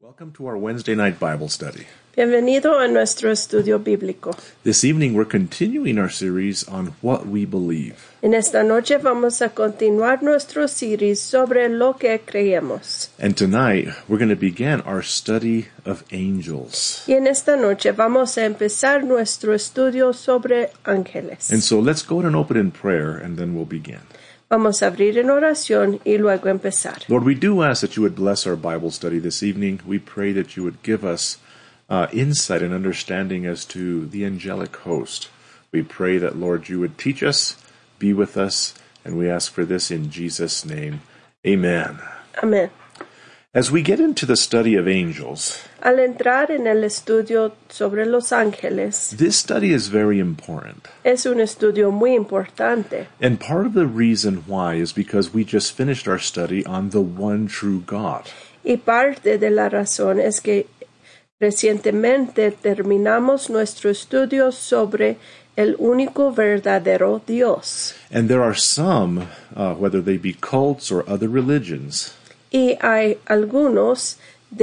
Welcome to our Wednesday night Bible study. Bienvenido a nuestro estudio bíblico. This evening we're continuing our series on what we believe. En esta noche vamos a continuar nuestro series sobre lo que creemos. And tonight we're going to begin our study of angels. Y en esta noche vamos a empezar nuestro estudio sobre ángeles. And so let's go ahead and open in prayer and then we'll begin. Vamos a abrir en oración y luego empezar. Lord, we do ask that you would bless our Bible study this evening. We pray that you would give us insight and understanding as to the angelic host. We pray that, Lord, you would teach us, be with us, and we ask for this in Jesus' name. Amen. Amén. As we get into the study of angels, Al entrar en el estudio sobre los ángeles, this study is very important. es un estudio muy importante. And part of the reason why is because we just finished our study on the one true God. Y parte de la razón es que recientemente terminamos nuestro estudio sobre el único verdadero Dios. And there are some, whether they be cults or other religions, Y hay algunos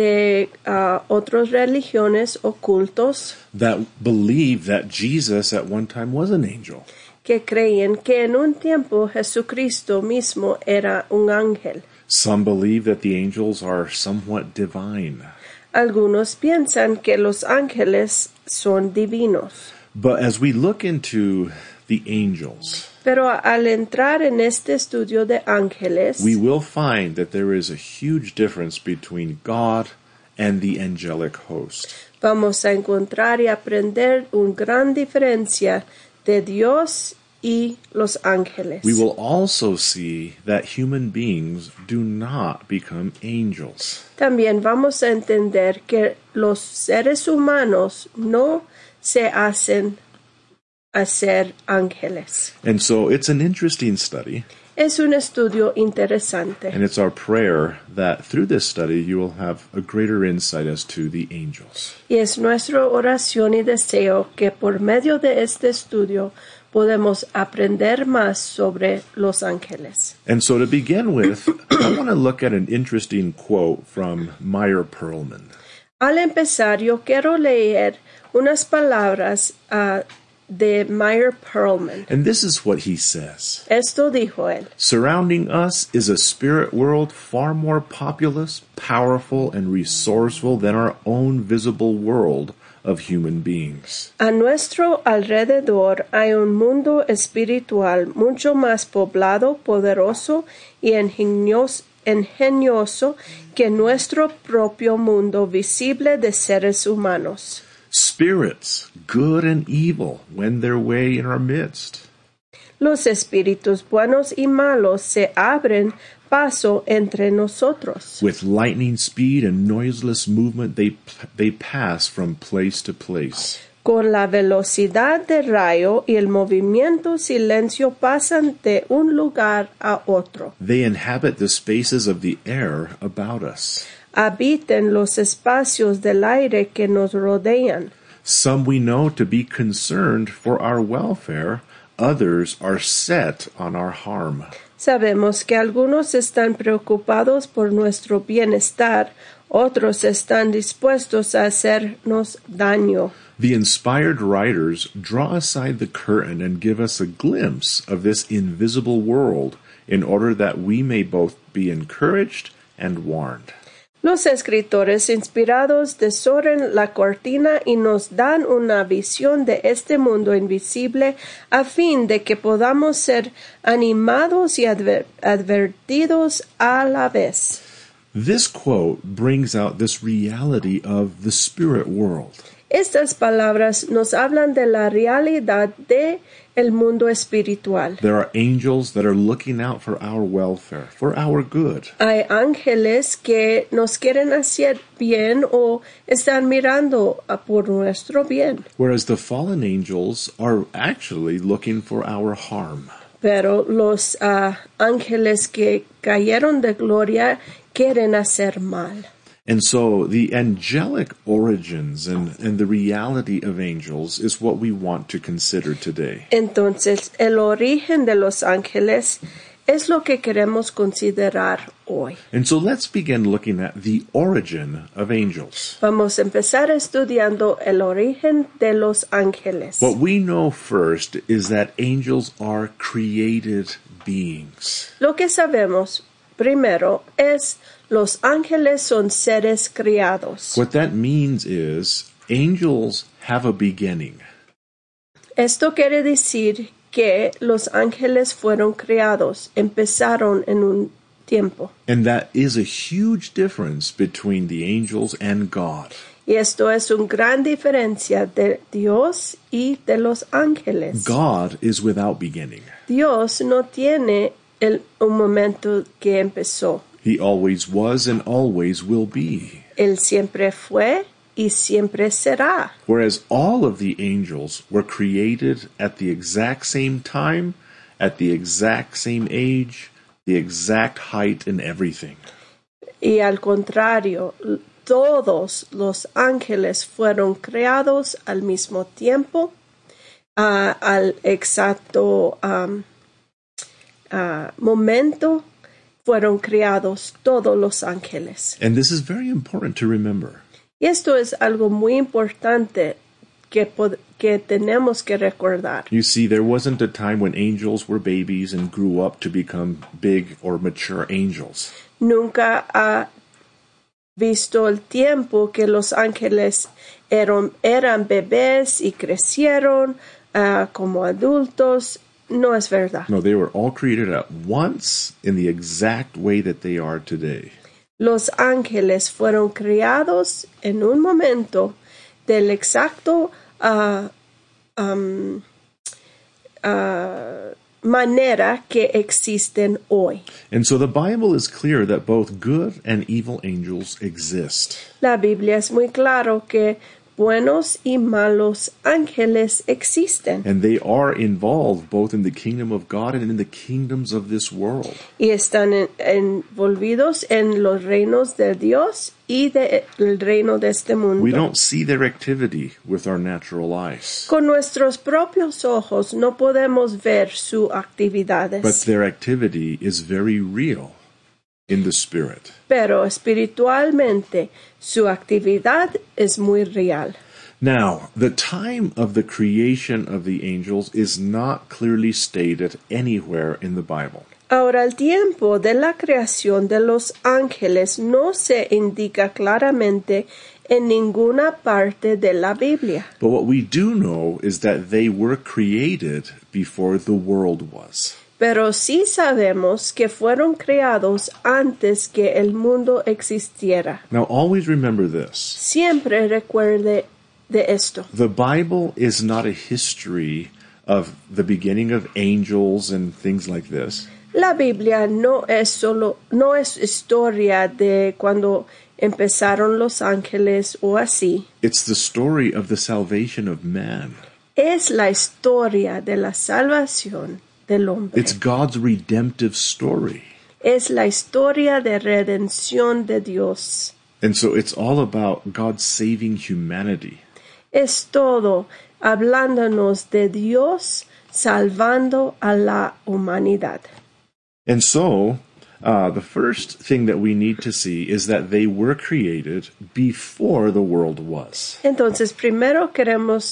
de otras religiones ocultos that believe that Jesus at one time was an angel. que creen que en un tiempo Jesucristo mismo era un ángel. Some believe that the angels are somewhat divine. Algunos piensan que los ángeles son divinos. But as we look into the angels, Pero al entrar en este estudio de ángeles, we will find that there is a huge difference between God and the angelic host. vamos a encontrar y aprender una gran diferencia de Dios y los ángeles. We will also see that human beings do not become angels. También vamos a entender que los seres humanos no se hacen a ser ángeles. And so it's an interesting study, Es un estudio interesante. and it's our prayer that through this study you will have a greater insight as to the angels. Y es nuestra oración y deseo que por medio de este estudio podemos aprender más sobre los ángeles. And so to begin with, I want to look at an interesting quote from Meyer Perlman. Al empezar, yo quiero leer unas palabras de Meyer Perlman. And this is what he says. Esto dijo él. Surrounding us is a spirit world far more populous, powerful, and resourceful than our own visible world of human beings. A nuestro alrededor hay un mundo espiritual mucho más poblado, poderoso y ingenioso que nuestro propio mundo visible de seres humanos. Spirits, good and evil, wend their way in our midst. Los espíritus buenos y malos se abren paso entre nosotros. With lightning speed and noiseless movement, they pass from place to place. Con la velocidad de rayo y el movimiento silencio pasan de un lugar a otro. They inhabit the spaces of the air about us. Habiten los espacios del aire que nos rodean. Some we know to be concerned for our welfare, others are set on our harm. Sabemos que algunos están preocupados por nuestro bienestar, otros están dispuestos a hacernos daño. The inspired writers draw aside the curtain and give us a glimpse of this invisible world in order that we may both be encouraged and warned. Los escritores inspirados desoran la cortina y nos dan una visión de este mundo invisible a fin de que podamos ser animados y advertidos a la vez. This quote brings out this reality of the spirit world. Estas palabras nos hablan de la realidad de el mundo espiritual. There are angels that are looking out for our welfare, for our good. Hay ángeles que nos quieren hacer bien o están mirando por nuestro bien. Whereas the fallen angels are actually looking for our harm. Pero los ángeles que cayeron de gloria quieren hacer mal. And so the angelic origins and the reality of angels is what we want to consider today. Entonces, el origen de los ángeles es lo que queremos considerar hoy. And so let's begin looking at the origin of angels. Vamos a empezar estudiando el origen de los ángeles. What we know first is that angels are created beings. Lo que sabemos primero es los ángeles son seres criados. What that means is angels have a beginning. Esto quiere decir que los ángeles fueron creados, empezaron en un tiempo. And that is a huge difference between the angels and God. Y esto es una gran diferencia de Dios y de los ángeles. God is without beginning. Dios no tiene un momento que empezó. He always was and always will be. Él siempre fue y siempre será. Whereas all of the angels were created at the exact same time, at the exact same age, the exact height and everything. Y al contrario, todos los ángeles fueron creados al mismo tiempo, al exacto momento fueron creados todos los ángeles. And this is very important to remember. Y esto es algo muy importante que tenemos que recordar. You see, there wasn't a time when angels were babies and grew up to become big or mature angels. Nunca ha visto el tiempo que los ángeles eran bebés y crecieron como adultos. No es verdad. No, they were all created at once in the exact way that they are today. Los ángeles fueron creados en un momento del exacto manera que existen hoy. And so the Bible is clear that both good and evil angels exist. La Biblia es muy claro que buenos y malos ángeles existen. And they are involved both in the kingdom of God and in the kingdoms of this world. Y están envolvidos en los reinos de Dios y del reino de este mundo. We don't see their activity with our natural eyes, Con nuestros propios ojos no podemos ver sus actividades, but their activity is very real in the spirit. pero espiritualmente su actividad es muy real. Now, the time of the creation of the angels is not clearly stated anywhere in the Bible. Ahora, el tiempo de la creación de los ángeles no se indica claramente en ninguna parte de la Biblia. But what we do know is that they were created before the world was. Pero sí sabemos que fueron creados antes que el mundo existiera. Now, always remember this. Siempre recuerde de esto. The Bible is not a history of the beginning of angels and things like this. La Biblia no es historia de cuando empezaron los ángeles o así. It's the story of the salvation of man. Es la historia de la salvación del hombre. It's God's redemptive story. Es la historia de redención de Dios. And so it's all about God saving humanity. Es todo hablándonos de Dios salvando a la humanidad. And so, the first thing that we need to see is that they were created before the world was. Entonces, primero queremos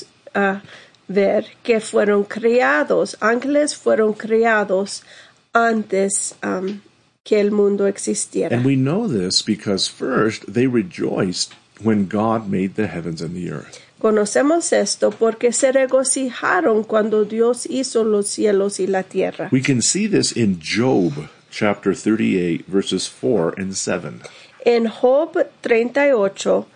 ver que fueron creados, ángeles fueron creados antes que el mundo existiera. And we know this because first, they rejoiced when God made the heavens and the earth. Conocemos esto porque se regocijaron cuando Dios hizo los cielos y la tierra. We can see this in Job chapter 38, verses 4 and 7. En Job 38,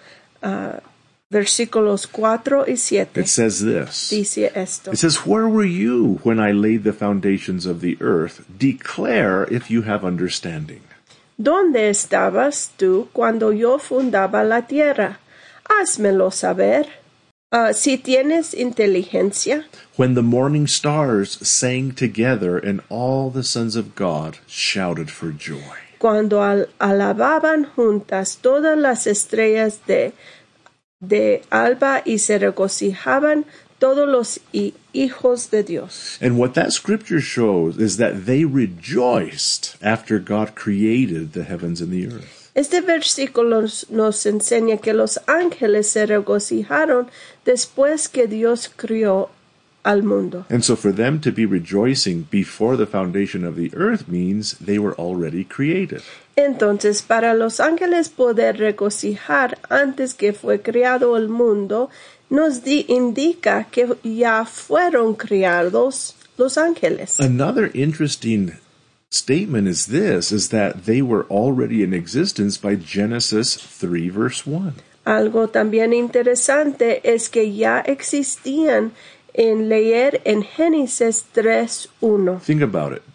versículos 4 y 7, It says this. dice esto. It says, "Where were you when I laid the foundations of the earth? Declare if you have understanding." ¿Dónde estabas tú cuando yo fundaba la tierra? Házmelo saber. Si tienes inteligencia, When the morning stars sang together and all the sons of God shouted for joy. cuando alababan juntas todas las estrellas de alba y se regocijaban todos los hijos de Dios. And what that scripture shows is that they rejoiced after God created the heavens and the earth. Este versículo nos enseña que los ángeles se regocijaron después que Dios crió al mundo. And so for them to be rejoicing before the foundation of the earth means they were already created. Entonces, para los ángeles poder regocijar antes que fue creado el mundo, nos indica que ya fueron creados los ángeles. Another interesting statement is that they were already in existence by Genesis 3 verse 1. Algo también interesante es que ya existían en leer en Génesis 3:1. Think about it.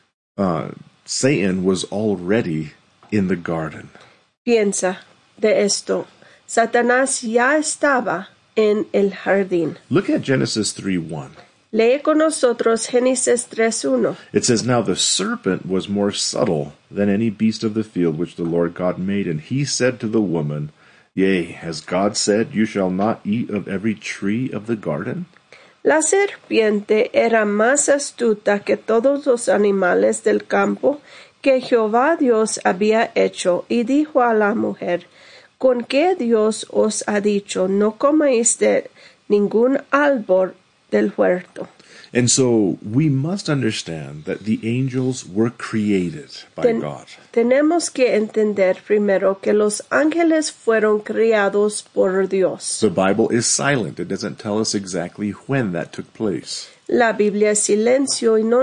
Satan was already in the garden. Piensa de esto. Satanás ya estaba en el jardín. Look at Genesis 3:1. Lee con nosotros Génesis 3:1. It says, "Now the serpent was more subtle than any beast of the field which the Lord God made, and he said to the woman, Yea, has God said, You shall not eat of every tree of the garden?" La serpiente era más astuta que todos los animales del campo que Jehová Dios había hecho, y dijo a la mujer, ¿con qué Dios os ha dicho, no comáis de ningún árbol del huerto? And so we must understand that the angels were created by God. Tenemos que entender primero que los ángeles fueron creados por Dios. The Bible is silent. It doesn't tell us exactly when that took place. La Biblia es silencio y no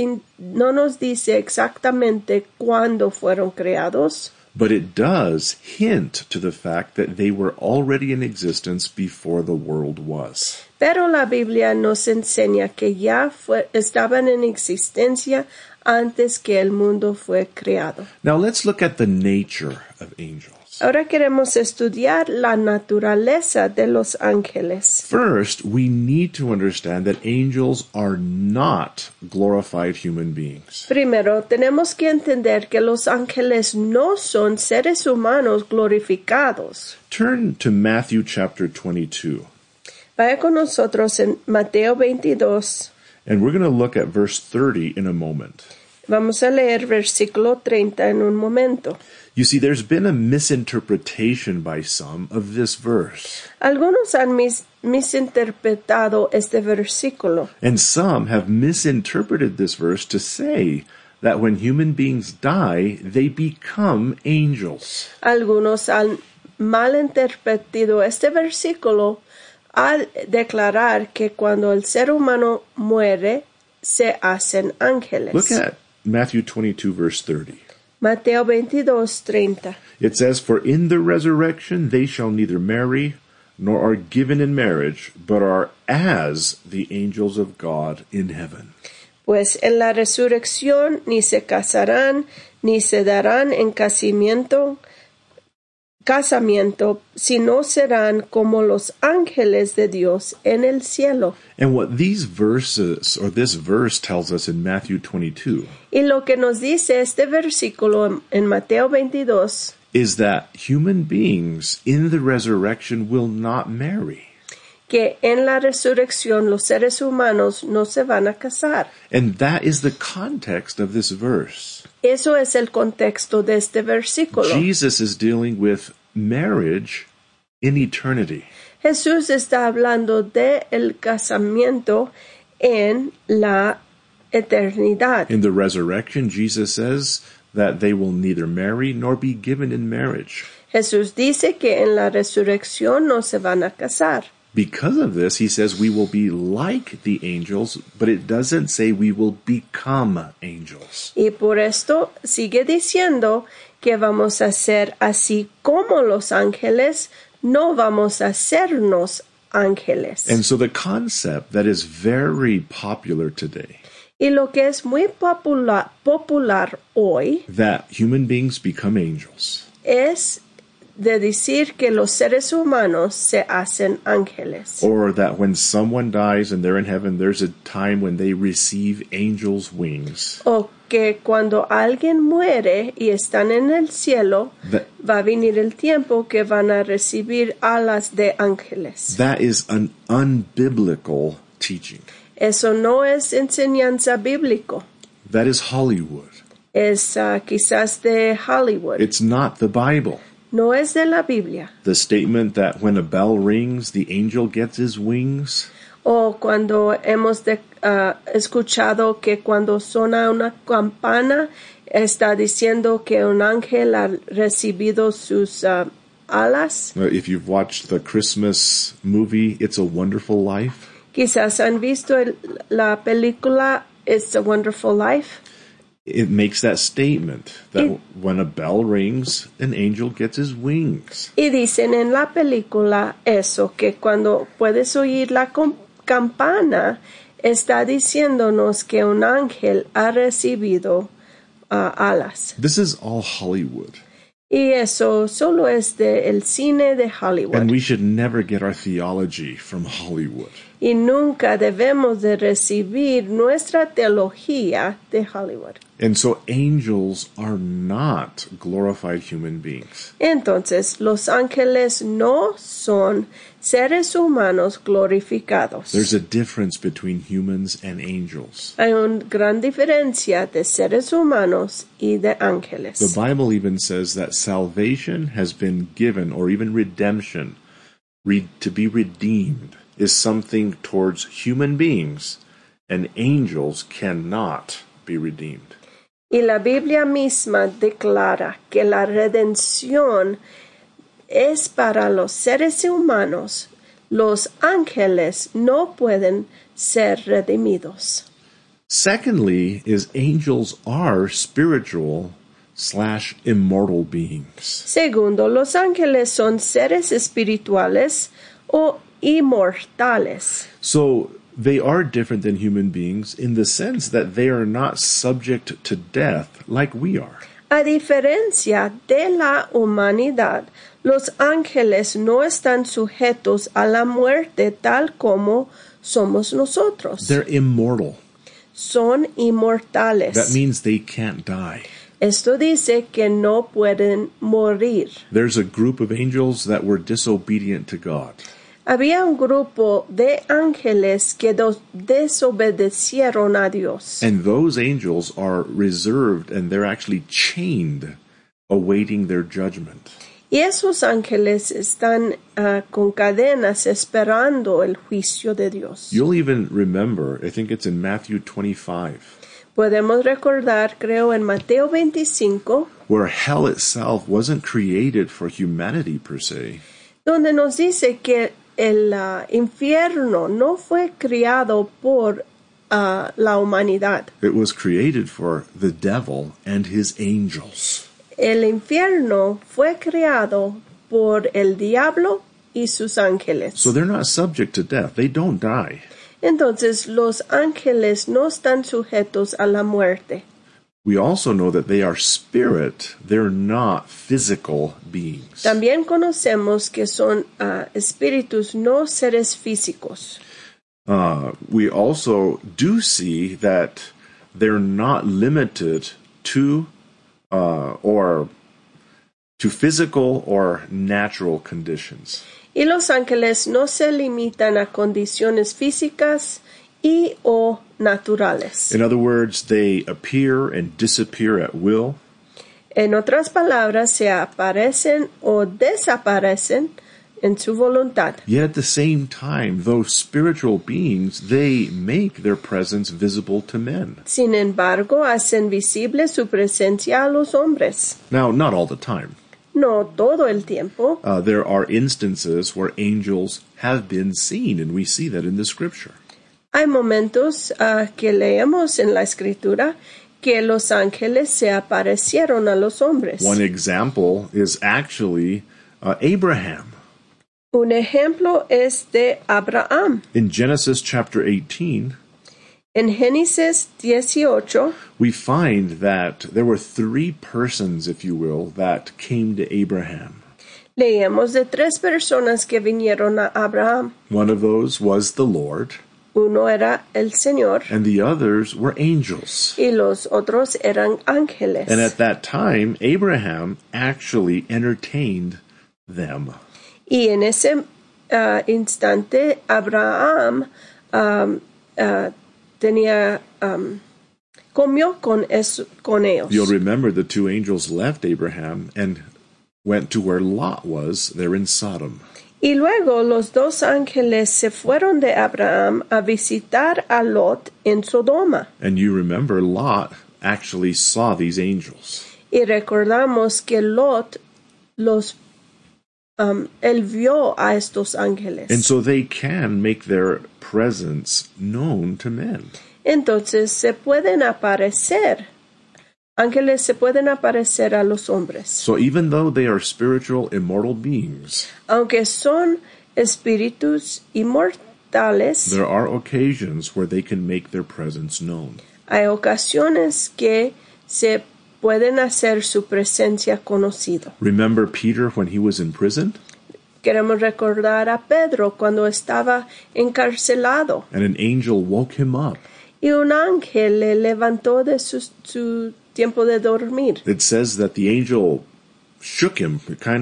nos dice exactamente cuándo fueron creados. But it does hint to the fact that they were already in existence before the world was. Pero la Biblia nos enseña que ya estaban en existencia antes que el mundo fue creado. Now let's look at the nature of angels. Ahora queremos estudiar la naturaleza de los ángeles. First, we need to understand that angels are not glorified human beings. Primero, tenemos que entender que los ángeles no son seres humanos glorificados. Turn to Matthew chapter 22. Vaya con nosotros en Mateo 22. And we're going to look at verse 30 in a moment. Vamos a leer versículo 30 en un momento. You see, there's been a misinterpretation by some of this verse. Algunos han misinterpretado este versículo. And some have misinterpreted this verse to say that when human beings die, they become angels. Algunos han malinterpretado este versículo al declarar que cuando el ser humano muere, se hacen ángeles. Look at Matthew 22, verse 30. Mateo 22:30. It says, "For in the resurrection they shall neither marry, nor are given in marriage, but are as the angels of God in heaven." Pues en la resurrección ni se casarán, ni se darán en casamiento, sino serán como los ángeles de Dios en el cielo. And what these verses, or this verse tells us in Matthew 22, Y lo que nos dice este versículo en Mateo 22 is that human beings in the resurrection will not marry. que en la resurrección los seres humanos no se van a casar. And that is the context of this verse. Eso es el contexto de este versículo. Jesus is dealing with marriage in eternity. Jesús está hablando de el casamiento en la eternidad. In the resurrection, Jesus says that they will neither marry nor be given in marriage. Jesús dice que en la resurrección no se van a casar. Because of this, he says we will be like the angels, but it doesn't say we will become angels. Y por esto sigue diciendo que vamos a ser así como los ángeles, no vamos a sernos ángeles. And so the concept that is very popular today, Y lo que es muy popular hoy that human beings become angels, es de decir que los seres humanos se hacen ángeles. Or that when someone dies and they're in heaven, there's a time when they receive angels' wings. O que cuando alguien muere y están en el cielo, va a venir el tiempo que van a recibir alas de ángeles. That is an unbiblical teaching. Eso no es enseñanza bíblico. That is Hollywood. Es quizás de Hollywood. It's not the Bible. No es de la Biblia. The statement that when a bell rings, the angel gets his wings. O cuando hemos escuchado que cuando suena una campana, está diciendo que un ángel ha recibido sus alas. If you've watched the Christmas movie, It's a Wonderful Life. Quizás han visto la película It's a Wonderful Life. It makes that statement that when a bell rings, an angel gets his wings. Y dicen en la película eso, que cuando puedes oír la campana, está diciéndonos que un ángel ha recibido alas. This is all Hollywood. Y eso solo es del cine de Hollywood. And we should never get our theology from Hollywood. Y nunca debemos de recibir nuestra teología de Hollywood. And so angels are not glorified human beings. Entonces, los ángeles no son seres humanos glorificados. There's a difference between humans and angels. Hay una gran diferencia de seres humanos y de ángeles. The Bible even says that salvation has been given, or even redemption, to be redeemed, is something towards human beings, and angels cannot be redeemed. Y la Biblia misma declara que la redención es para los seres humanos. Los ángeles no pueden ser redimidos. Secondly, is angels are spiritual / immortal beings. Segundo, los ángeles son seres espirituales o inmortales. So they are different than human beings in the sense that they are not subject to death like we are. A diferencia de la humanidad, los ángeles no están sujetos a la muerte tal como somos nosotros. They're immortal. Son inmortales. That means they can't die. Esto dice que no pueden morir. There's a group of angels that were disobedient to God. Había un grupo de ángeles que desobedecieron a Dios. And those angels are reserved, and they're actually chained, awaiting their judgment. Y esos ángeles están con cadenas esperando el juicio de Dios. You'll even remember, I think it's in Matthew 25, Podemos recordar, creo, en Mateo 25, where hell itself wasn't created for humanity per se. donde nos dice que el infierno no fue creado por la humanidad. It was created for the devil and his angels. El infierno fue creado por el diablo y sus ángeles. So they're not subject to death. They don't die. Entonces, los ángeles no están sujetos a la muerte. We also know that they are spirit. They're not physical beings. También conocemos que son espíritus, no seres físicos. We also do see that they're not limited to physical or natural conditions. Y los ángeles no se limitan a condiciones físicas y o naturales. In other words, they appear and disappear at will. En otras palabras, se aparecen o desaparecen en su voluntad. Yet at the same time, those spiritual beings, they make their presence visible to men. Sin embargo, hacen visible su presencia a los hombres. Now, not all the time. No todo el tiempo. There are instances where angels have been seen, and we see that in the scripture. Hay momentos que leemos en la Escritura que los ángeles se aparecieron a los hombres. One example is actually Abraham. Un ejemplo es de Abraham. In Genesis chapter 18, En Génesis 18, we find that there were 3 persons, if you will, that came to Abraham. Leemos de 3 personas que vinieron a Abraham. One of those was the Lord, Uno era el Señor and the others were angels. y los otros eran ángeles. And at that time, Abraham actually entertained them. Y en ese instante, Abraham comió con ellos. You'll remember the two angels left Abraham and went to where Lot was, there in Sodom. Y luego los 2 ángeles se fueron de Abraham a visitar a Lot en Sodoma. And you remember Lot actually saw these angels. Y recordamos que Lot él vio a estos ángeles. And so they can make their presence known to men. Entonces ángeles se pueden aparecer a los hombres. So even though they are spiritual, immortal beings, Aunque son espíritus inmortales, there are occasions where they can make their presence known. hay ocasiones que se pueden hacer su presencia conocido. Remember Peter when he was in prison? Queremos recordar a Pedro cuando estaba encarcelado And an angel woke him up. y un ángel le levantó de su tiempo de dormir. It says that the angel shook him,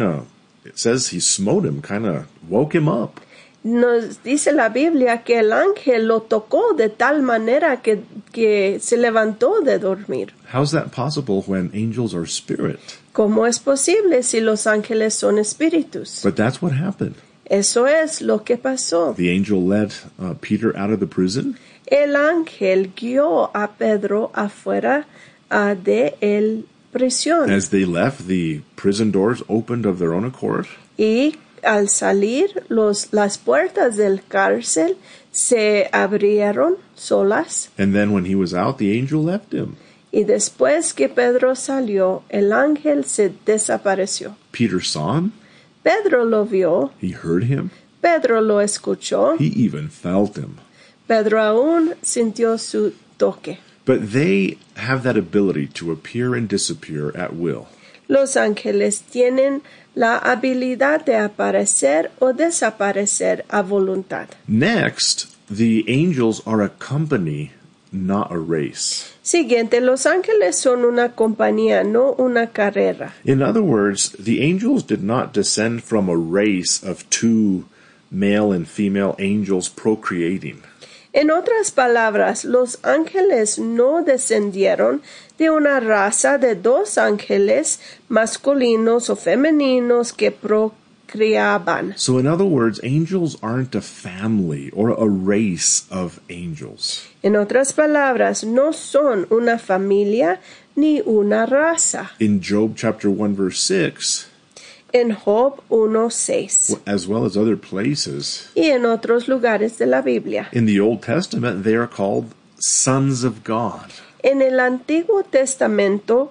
it says he smote him, woke him up. Nos dice la Biblia que el ángel lo tocó de tal manera que se levantó de dormir. How's that possible when angels are spirit? ¿Cómo es posible si los ángeles son espíritus? But that's what happened. Eso es lo que pasó. The angel led Peter out of the prison, El ángel guió a Pedro afuera de el prisión. as they left, the prison doors opened of their own accord. Y al salir, las puertas del cárcel se abrieron solas. And then when he was out, the angel left him. Y después que Pedro salió, el ángel se desapareció. Peter saw him. Pedro lo vio, He heard him. Pedro lo escuchó, He even felt him. Pedro aún sintió su toque. But they have that ability to appear and disappear at will. Los ángeles tienen la habilidad de aparecer o desaparecer a voluntad. Next, the angels are a company, not a race. Siguiente, los ángeles son una compañía, no una carrera. In other words, the angels did not descend from a race of two male and female angels procreating. En otras palabras, los ángeles no descendieron de una raza de 2 ángeles masculinos o femeninos que procreaban. So in other words, angels aren't a family or a race of angels. En otras palabras, no son una familia ni una raza. In Job chapter 1 verse 6, En Job 1:6 as well as other places, y en otros lugares de la Biblia. in the Old Testament, they are called sons of God. En el Antiguo Testamento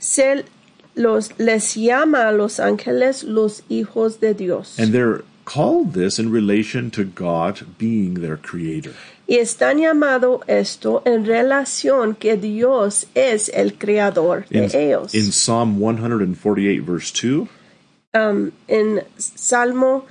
les llama a los ángeles los hijos de Dios. And they're called this in relation to God being their creator. Y están llamado esto en relación que Dios es el creador de ellos. In Psalm 148 verse 2, En Salmo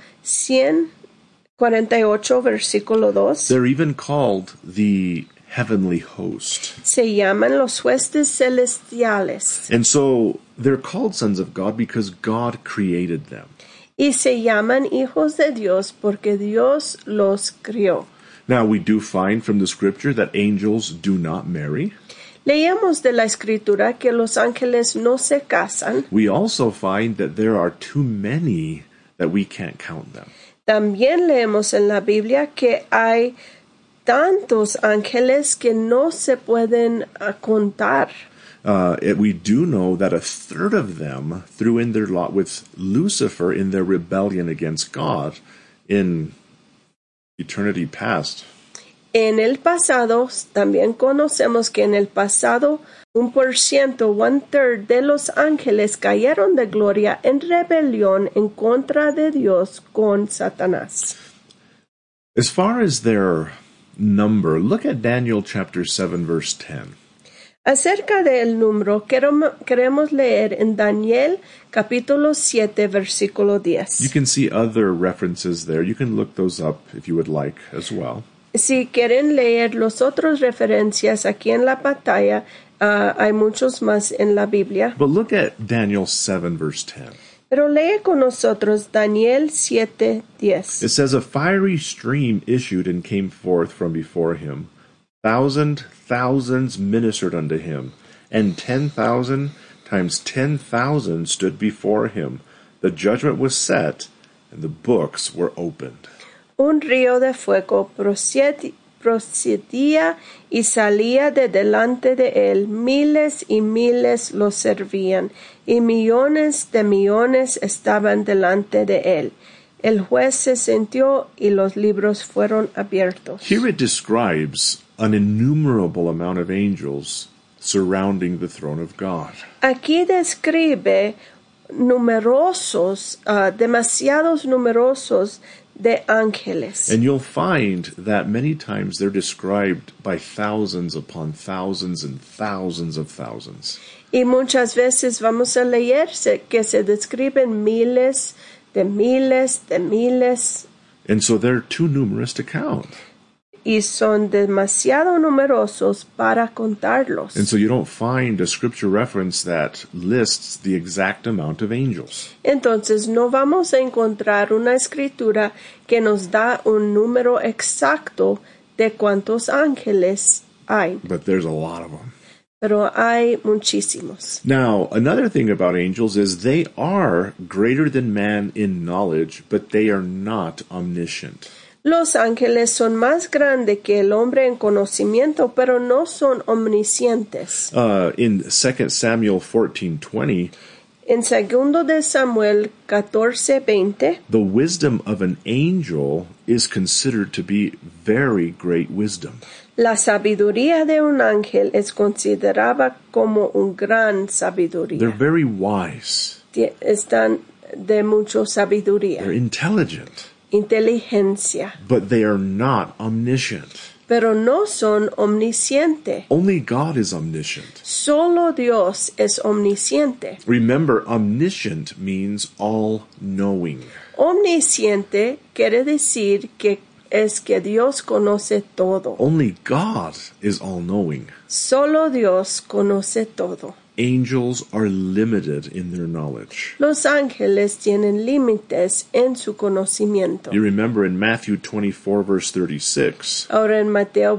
148, versículo 2, they're even called the heavenly host. se llaman los huestes celestiales. And so they're called sons of God because God created them. Y se llaman hijos de Dios porque Dios los crió. Now, we do find from the scripture that angels do not marry. Leíamos de la escritura que los ángeles no se casan. We also find that there are too many that we can't count them. También leemos en la Biblia que hay tantos ángeles que no se pueden contar. We do know that a third of them threw in their lot with Lucifer in their rebellion against God in eternity past. En el pasado, también conocemos que en el pasado 1%, 1/3 de los ángeles cayeron de gloria en rebelión en contra de Dios con Satanás. As far as their number, look at Daniel chapter 7 verse 10. Acerca del número, queremos leer en Daniel capítulo 7, versículo 10. You can see other references there. You can look those up if you would like as well. Si quieren leer los otros referencias aquí en la pantalla, hay muchos más en la Biblia. But look at Daniel 7, verse 10. Pero lee con nosotros Daniel 7, 10. It says, "A fiery stream issued and came forth from before him. Thousands ministered unto him, and 10,000 times 10,000 stood before him. The judgment was set, and the books were opened." Un río de fuego procedía y salía de delante de él. Miles y miles lo servían, y millones de millones estaban delante de él. El juez se sentó y los libros fueron abiertos. Here it describes an innumerable amount of angels surrounding the throne of God. Aquí describe demasiados numerosos de ángeles. And you'll find that many times they're described by thousands upon thousands and thousands of thousands. Y muchas veces vamos a leer que se describen miles de miles de miles. And so they're too numerous to count. Y son demasiado numerosos para contarlos. And so you don't find a scripture reference that lists the exact amount of angels. Entonces no vamos a encontrar una escritura que nos da un número exacto de cuántos ángeles hay. But there's a lot of them. Pero hay muchísimos. Now, another thing about angels is they are greater than man in knowledge, but they are not omniscient. Los ángeles son más grandes que el hombre en conocimiento, pero no son omniscientes. In 2 Samuel 14:20, En 2 de Samuel 14:20, the wisdom of an angel is considered to be very great wisdom. la sabiduría de un ángel es considerada como un gran sabiduría. They're very wise. Están de mucha sabiduría, They're intelligent, inteligencia, but they are not omniscient. pero no son omniscientes. Only God is omniscient. Solo Dios es omnisciente. Remember, omniscient means all-knowing. Omnisciente quiere decir que es que Dios conoce todo. Only God is all-knowing. Solo Dios conoce todo. Angels are limited in their knowledge. Los ángeles tienen límites en su conocimiento. You remember in Matthew 24, verse 36, Ahora en Mateo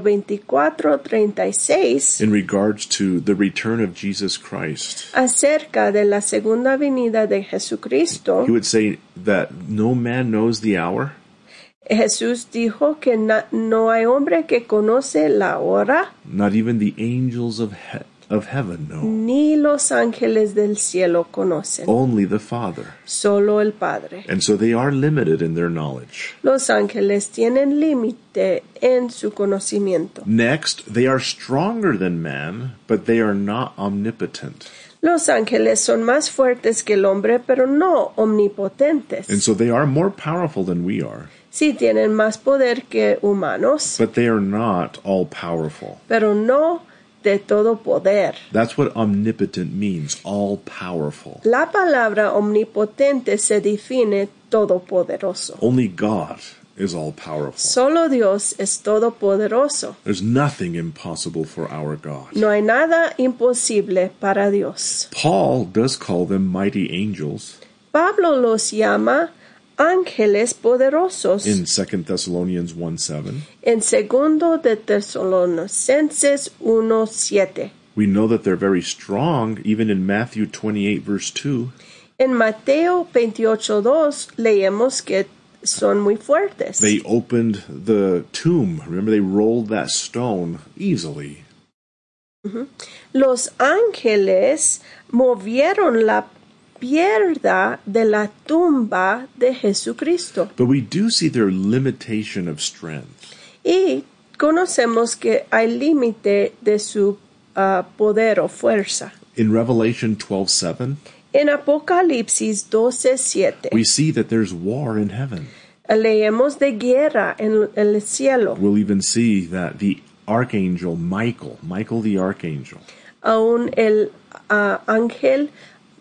24:36, in regards to the return of Jesus Christ, acerca de la segunda venida de Jesucristo, he would say that no man knows the hour, Jesús dijo que no hay hombre que conoce la hora, not even the angels of heaven know. ni los ángeles del cielo conocen. Only the Father. Solo el Padre. And so they are limited in their knowledge. Los ángeles tienen límite en su conocimiento. Next, they are stronger than man, but they are not omnipotent. Los ángeles son más fuertes que el hombre, pero no omnipotentes. And so they are more powerful than we are, Sí tienen más poder que humanos, but they are not all powerful. pero no de todo poder. That's what omnipotent means, all powerful. La palabra omnipotente se define todopoderoso. Only God is all powerful. Solo Dios es todopoderoso. There's nothing impossible for our God. No hay nada imposible para Dios. Paul does call them mighty angels Pablo los llama ángeles poderosos in 2 Thessalonians 1:7. en 2 de Tesalonicenses 1:7. We know that they're very strong even in Matthew 28 verse 2. En Mateo 28:2 leemos que son muy fuertes. They opened the tomb. Remember, they rolled that stone easily. Los ángeles movieron la piedra de la tumba de Jesucristo. But we do see their limitation of strength. Y conocemos que hay límite de su poder o fuerza. In Revelation 12:7, En Apocalipsis 12:7 we see that there's war in heaven. leemos de guerra en el cielo. We'll even see that the archangel Michael the archangel, aún el ángel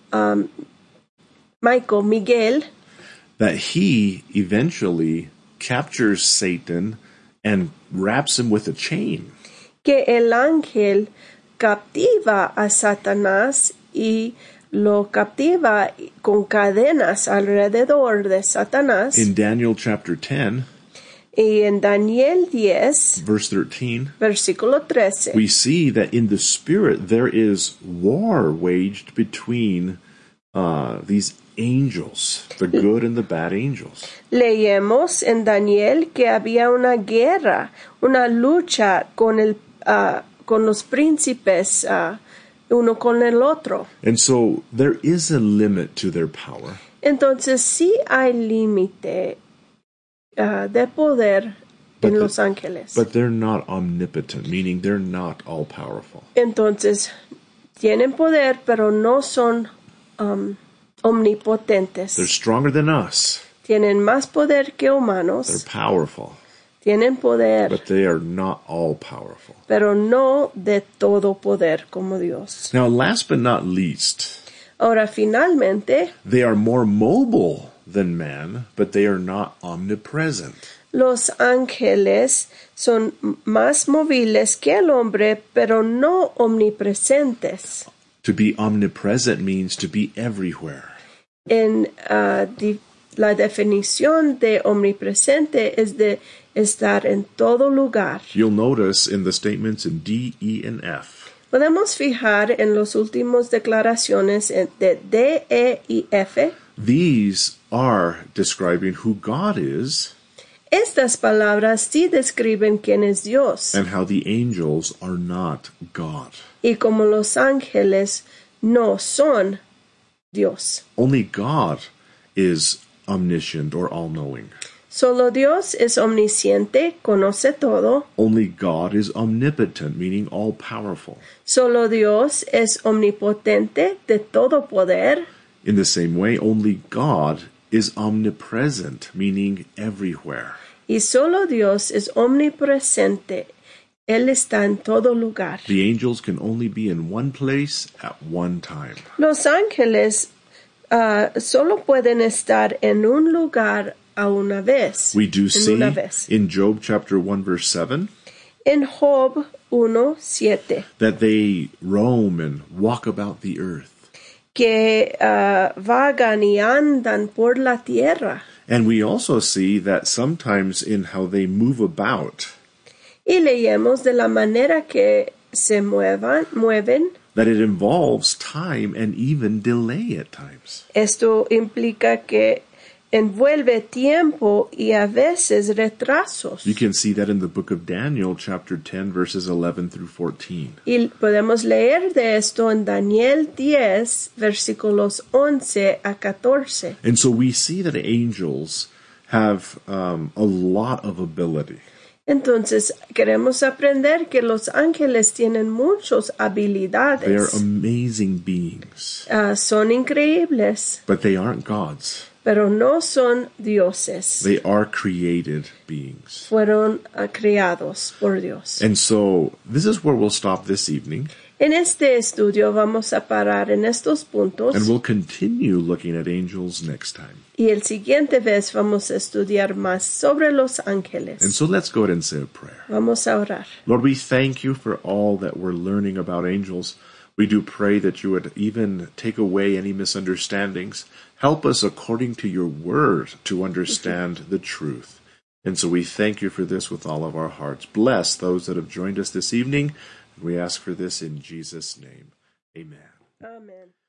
Miguel, that he eventually captures Satan and wraps him with a chain. que el ángel captiva a Satanás y lo captiva con cadenas alrededor de Satanás. In Daniel chapter 10, Y en Daniel 10, verse 13, versículo 13, we see that in the spirit there is war waged between these angels, the good and the bad angels. leemos en Daniel que había una guerra, una lucha con los príncipes, uno con el otro. And so there is a limit to their power. Entonces sí hay límite de poder en los ángeles. But they're not omnipotent, meaning they're not all powerful. Entonces tienen poder, pero no son omnipotentes. They're stronger than us. Tienen más poder que They're humanos. powerful, Tienen poder, but they are not all powerful. pero no de todo poder como Dios. Now, last but not least, Ahora, finalmente, they are more mobile than man, but they are not omnipresent. los ángeles son más móviles que el hombre, pero no omnipresentes. To be omnipresent means to be everywhere. En la definición de omnipresente es de estar en todo lugar. You'll notice in the statements in D, E, and F, Podemos fijar en las últimas declaraciones de D, E y F. these are describing who God is Estas palabras sí describen quién es Dios and how the angels are not God. y como los ángeles no son Dios. Only God is omniscient or all-knowing. Solo Dios es omnisciente, conoce todo. Only God is omnipotent, meaning all-powerful. Solo Dios es omnipotente, de todo poder. In the same way, only God is omnipresent, meaning everywhere. Y solo Dios es omnipresente. Él está en todo lugar. The angels can only be in one place at one time. Los ángeles solo pueden estar en un lugar a una vez. We do en see una vez. in Job chapter 1 verse 7 En Job 1:7 that they roam and walk about the earth. que vagan y andan por la tierra. And we also see that sometimes in how they move about, Y leemos de la manera que se mueven. that it involves time and even delay at times. Esto implica que envuelve tiempo y a veces retrasos. You can see that in the book of Daniel, chapter 10, verses 11 through 14. Y podemos leer de esto en Daniel 10, versículos 11 a 14. And so we see that angels have a lot of ability. Entonces, queremos aprender que los ángeles tienen muchas They are habilidades. amazing beings, Son increíbles, but they aren't gods. pero no son dioses. They are created beings. Fueron creados por Dios. And so this is where we'll stop this evening, En este estudio vamos a parar en estos puntos and we'll continue looking at angels next time. y el siguiente vez vamos a estudiar más sobre los And ángeles. so let's go ahead and say a prayer. Vamos a orar. Lord, we thank you for all that we're learning about angels. We do pray that you would even take away any misunderstandings. Help us according to your word to understand the truth. And so we thank you for this with all of our hearts. Bless those that have joined us this evening. And we ask for this in Jesus' name. Amen. Amen.